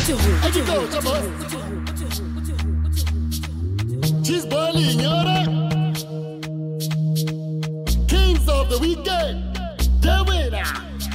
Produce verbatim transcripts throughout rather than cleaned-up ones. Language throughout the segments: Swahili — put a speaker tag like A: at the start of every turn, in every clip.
A: I just go, Chabos. She's boiling, you're Kings of the weekend, the winner.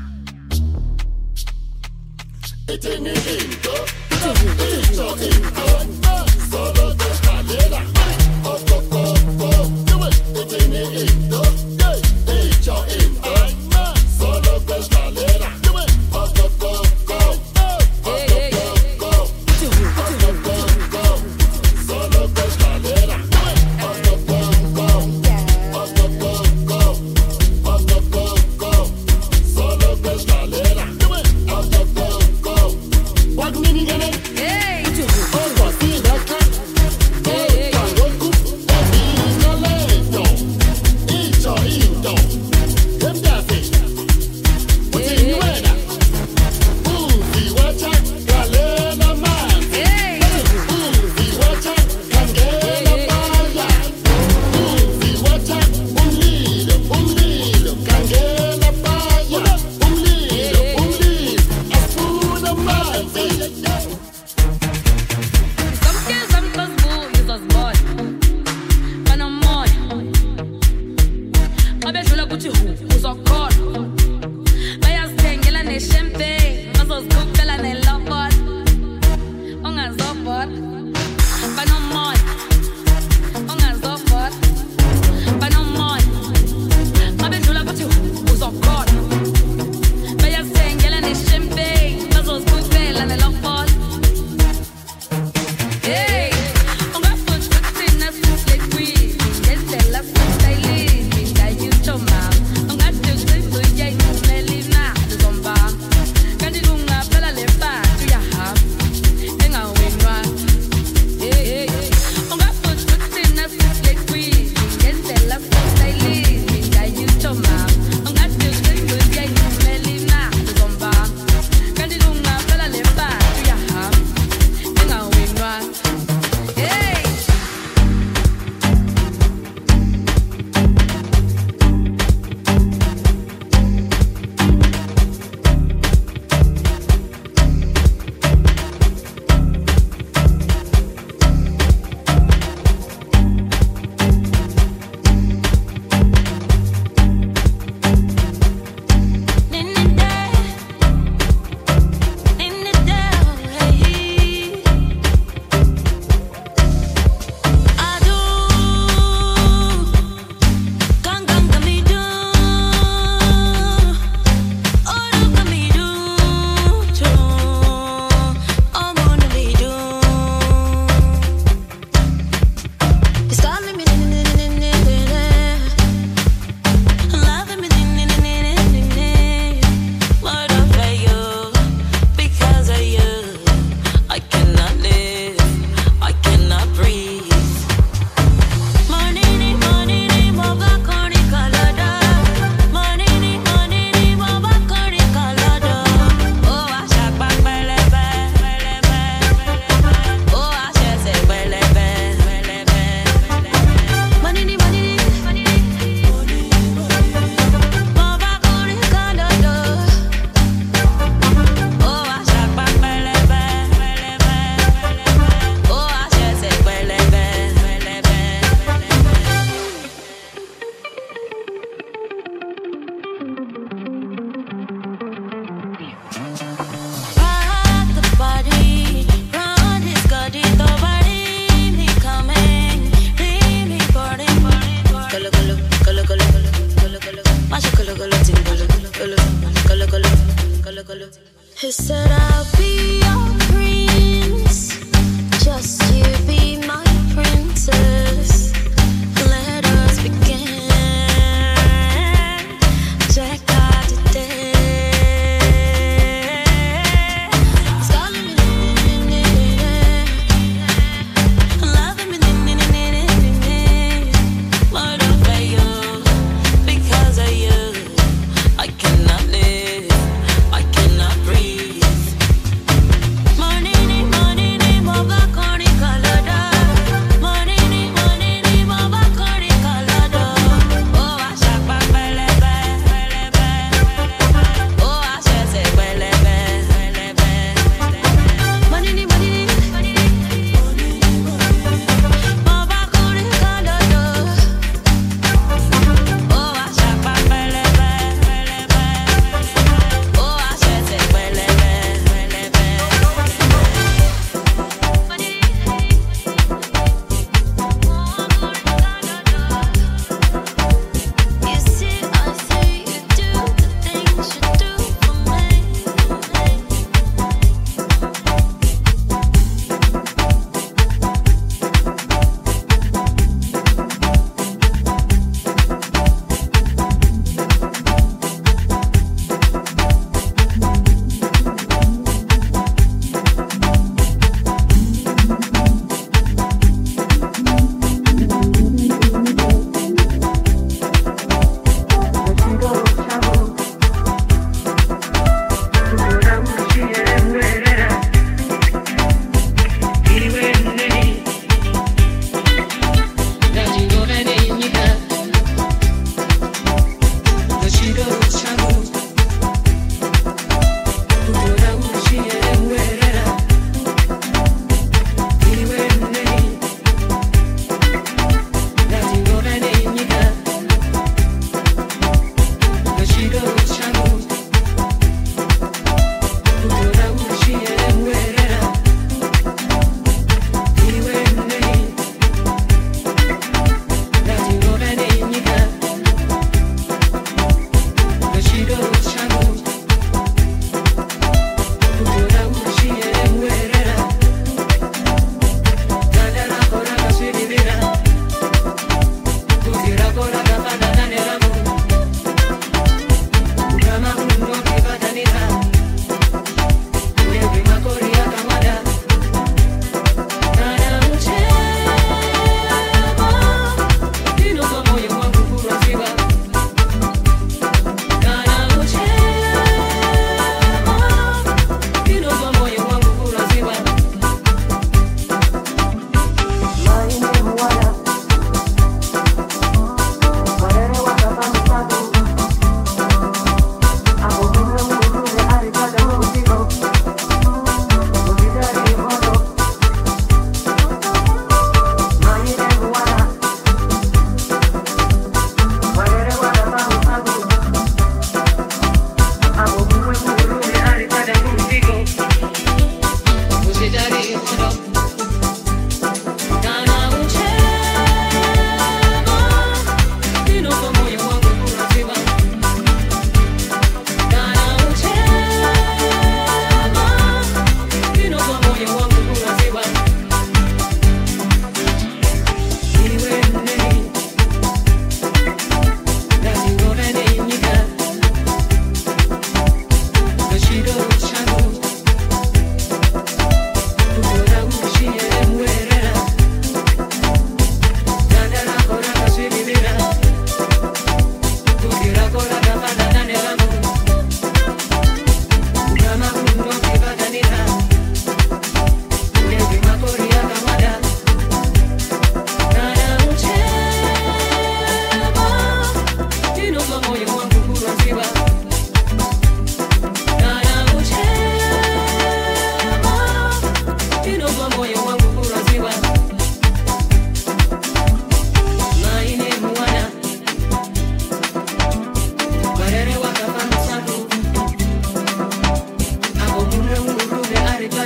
A: It's in the intro, it's your intro, solo de escalera. Up, up, up, up, do it. It's in the intro, it's your intro, solo de escalera. Do it. Up, up, up, go, up, up, up, go, up, up, up, go, solo de escalera. Do it. Up, up, up, go, up, up, up, go, up, up, up, go, solo de escalera. Do it. Up, up, up, go. Walk me in again. Hey. Oh, go see that cat. Hey. Go go and be no lento. Eat your into. Them daffy. What's in your head? Ooh, see what I galena man. Hey. Ooh, see what I can get a fire. Ooh, see what I um lead, um lead, can get a fire. Um lead, um lead. A food of man.
B: Some kids, some close boo, you so smart. But no more. I bet you like what you who's so cold. But you're staying, you're like champagne. I'm so scoop, you're like love bud. On a so bud. But no more. On a so bud. But no more. I bet you like what you who's so cold. But you're staying, you're like champagne. I'm so scoop, you're like love bud. Hey, on va foutre une astuce les cuits, c'est la style, minga you choma. On va te dire que y'a une melina de zomba. Quand tu lunga pela le pas, tu ya hap, enga winwa. Hey, on va foutre une astuce les cuits, c'est la style, minga you choma. On va te dire que y'a une melina de zomba. Quand tu lunga pela le pas, tu ya hap, enga winwa. Hey!
C: He said I'll be your prince, just you be my princess. Let us begin. Check out the day. It's calling me, loving me, what over you? Because of you, I cannot live, I cannot breathe.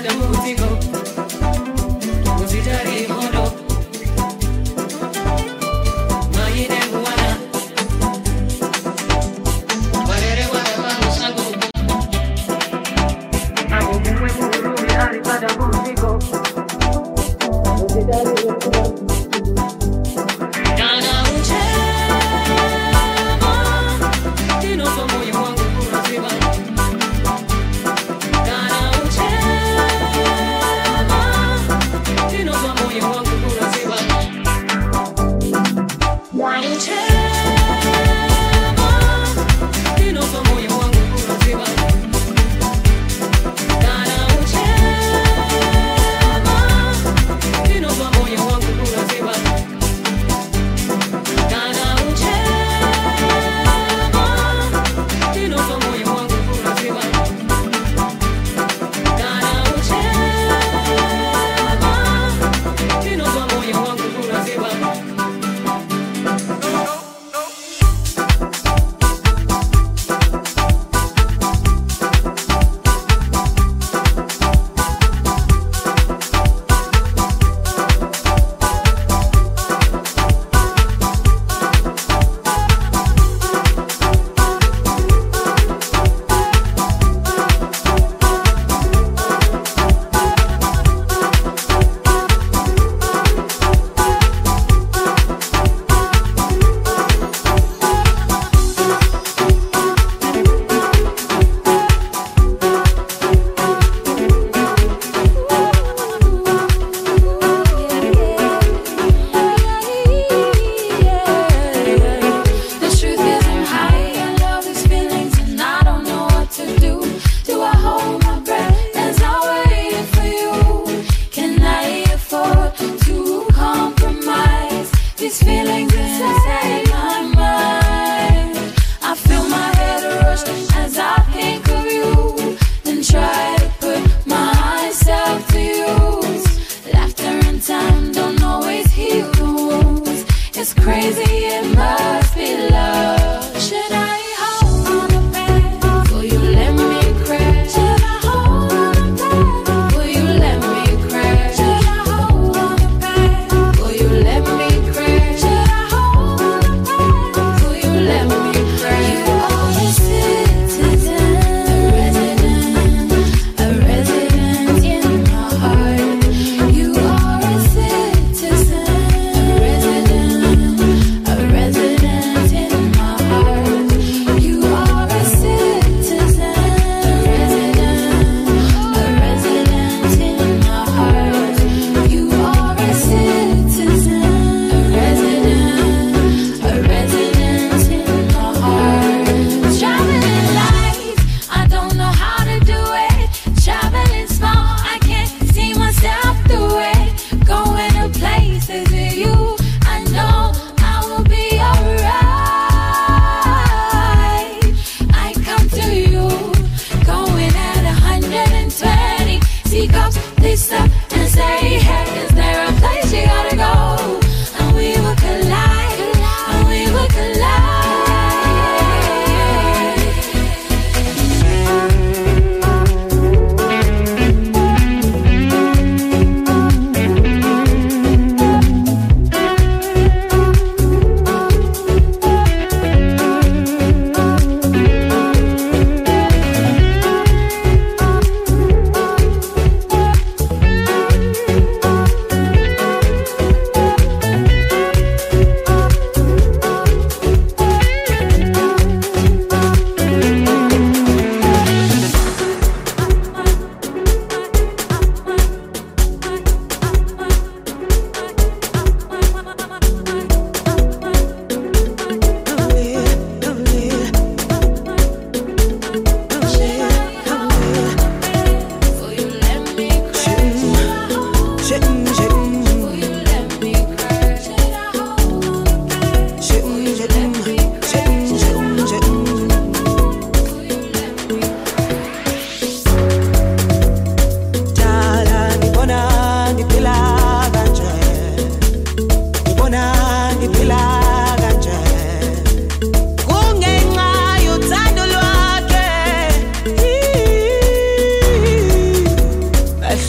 D: Thank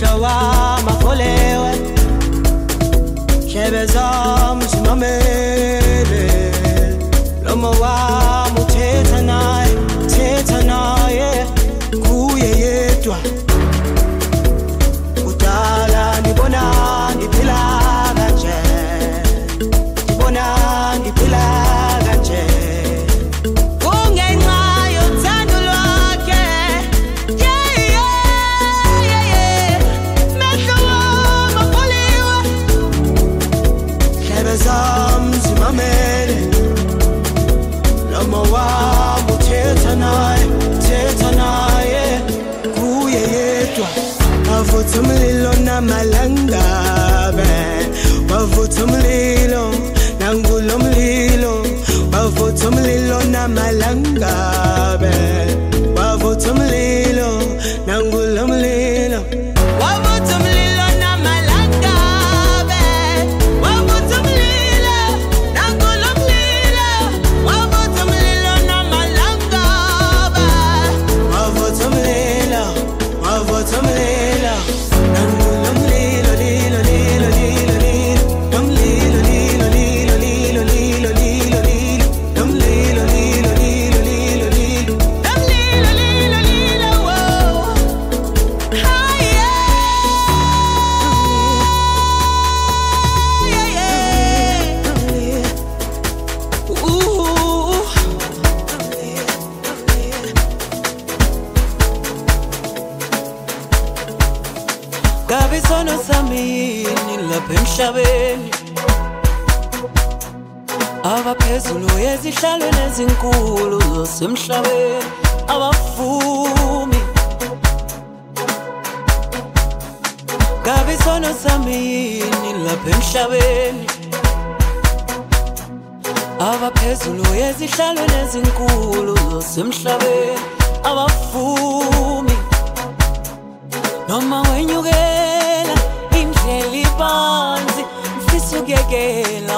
D: amehlo wami afolewe Hlebe zami zimamele Loma wami uthetha naye Thetha naye Kuye yedwa Udala ngibona ngiphila kanje Ngibona ngiphila kanje Kungenxa yothando lwakhe Yeah yeah yeah yeah Mehlo wami apholiwe Hlebe zami zimamele Loma wami uthetha naye Thetha naye Kuye yedwa Wavutha umlilo namalangabe Wavutha umlilo nangulo mlilo Wavutha umlilo namalangabe Wavutha umlilo nangulo mlilo Wavutha umlilo namalangabe Wavutha umlilo nangulo mlilo Wavutha umlilo namalangabe Wavutha umlilo Wavutha umlilo nangulo mlilo lilo lilo lilo lilo Namlilo lilo lilo lilo lilo lilo lilo Namlilo lilo lilo lilo lilo Namlilo lilo lilo whoa Hi yeah Yeah yeah Ooh Kabe sono samini lapha emhlabeni Abaphezulu ezihlalweni ezinkulu zasemhlabeni abavumi Kabe sono samini lapha emhlabeni Abaphezulu ezihlalweni ezinkulu zasemhlabeni abavumi Noma wenyukela indlela ibanzi mfisa ukuyekela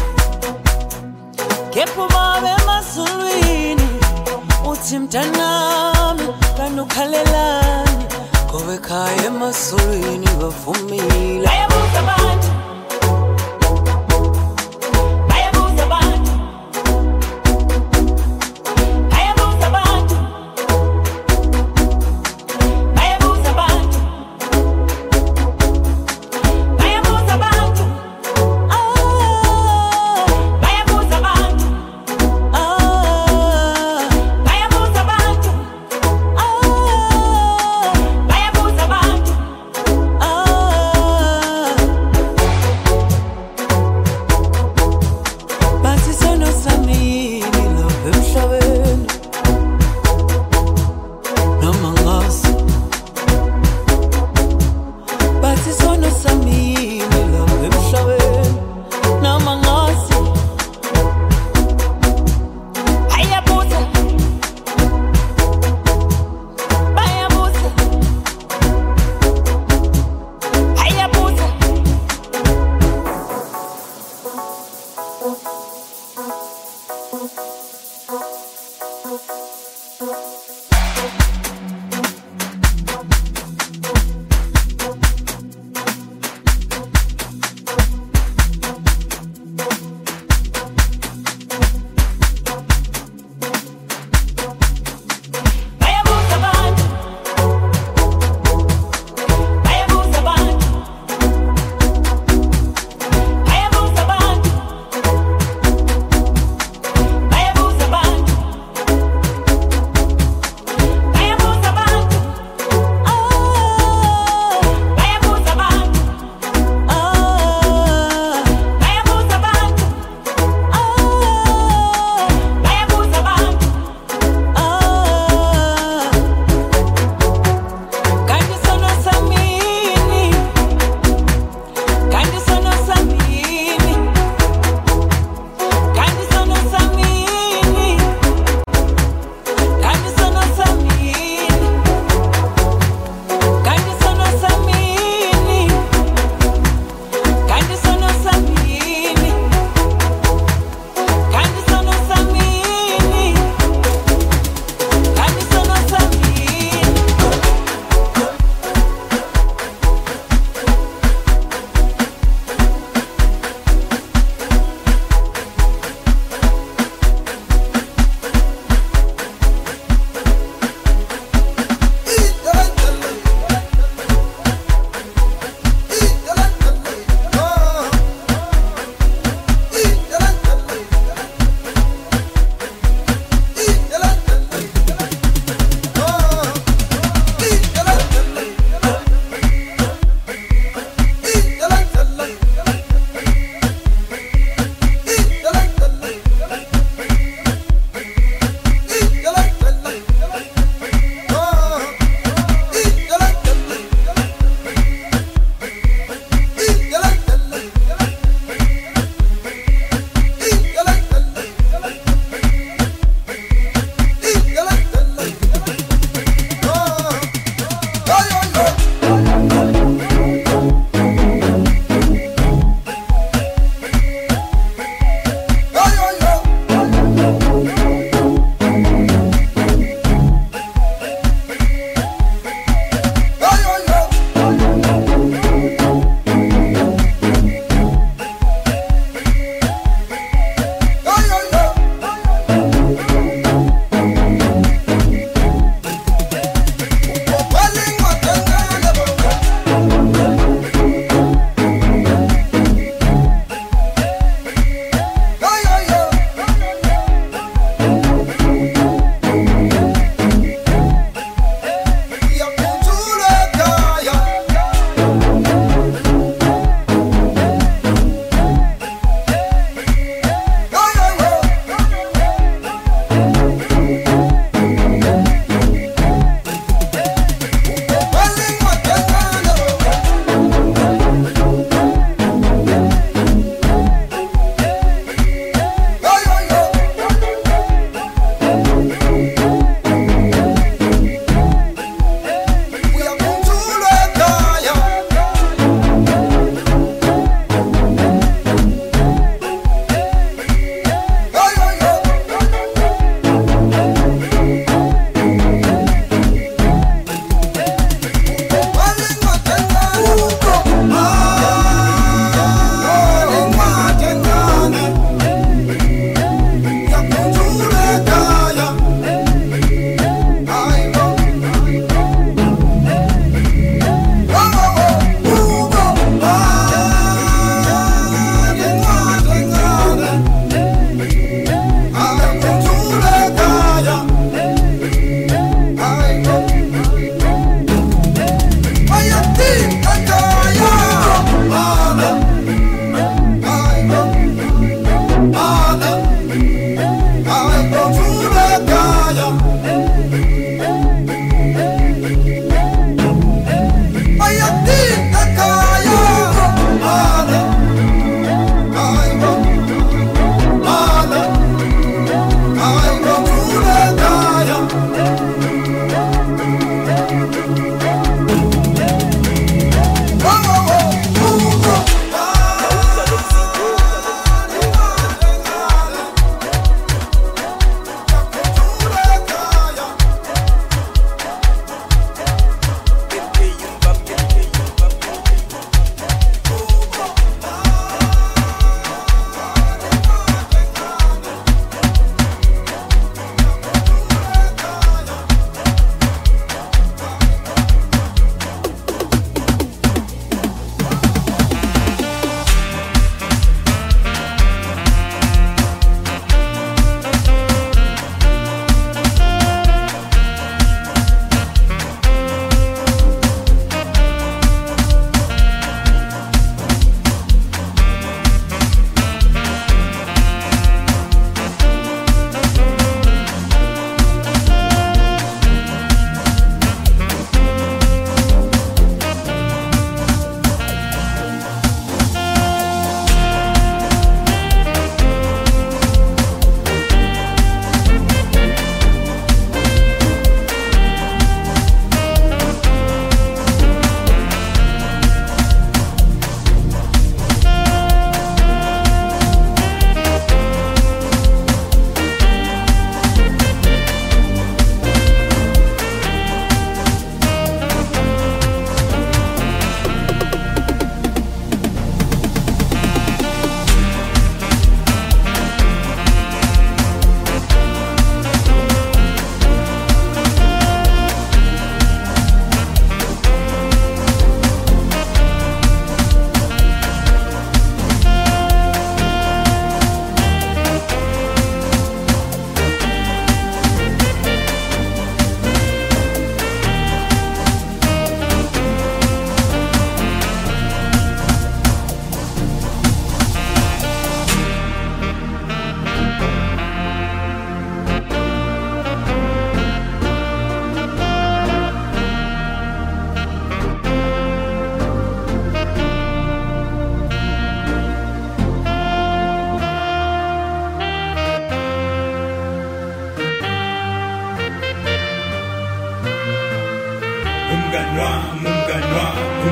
D: Kepha babe emazulwini uthi mntanami kanukhalelani Ngoba ekhaya emazulwini bavumile Bayabuza abantu Bayabuza abantu Bayabuza abantu Bayabuza abantu Bayabuza abantu Ah Bayabuza abantu Ah Bayabuza abantu Ah Bayabuza abantu Ah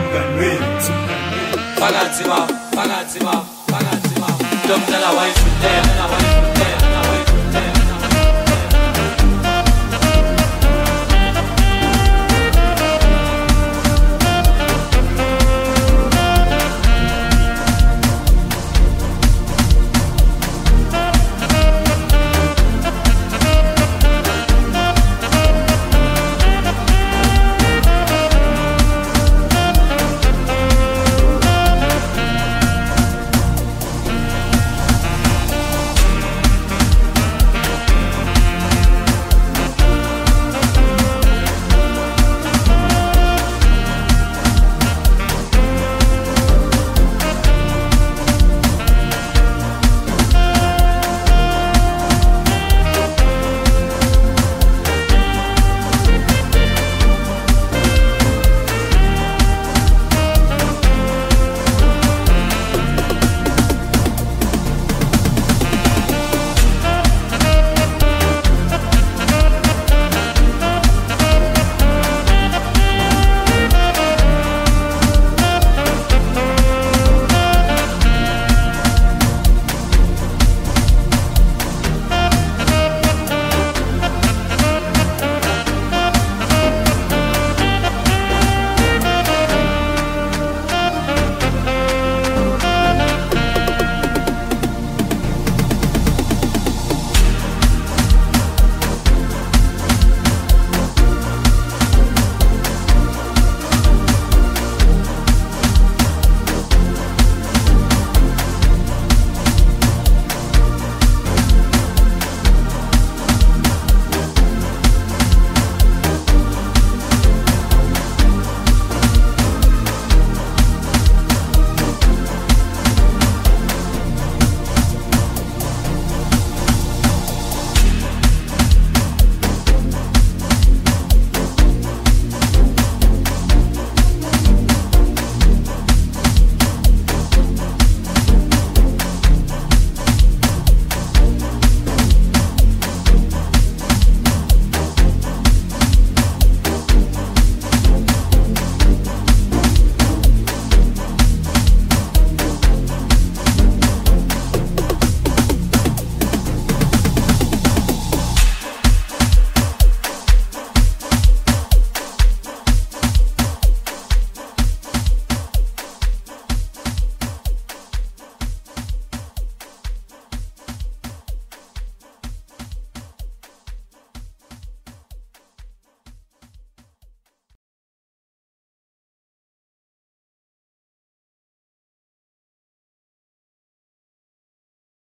E: Pagatima, pagatima, pagatima. Don't tell her why you them.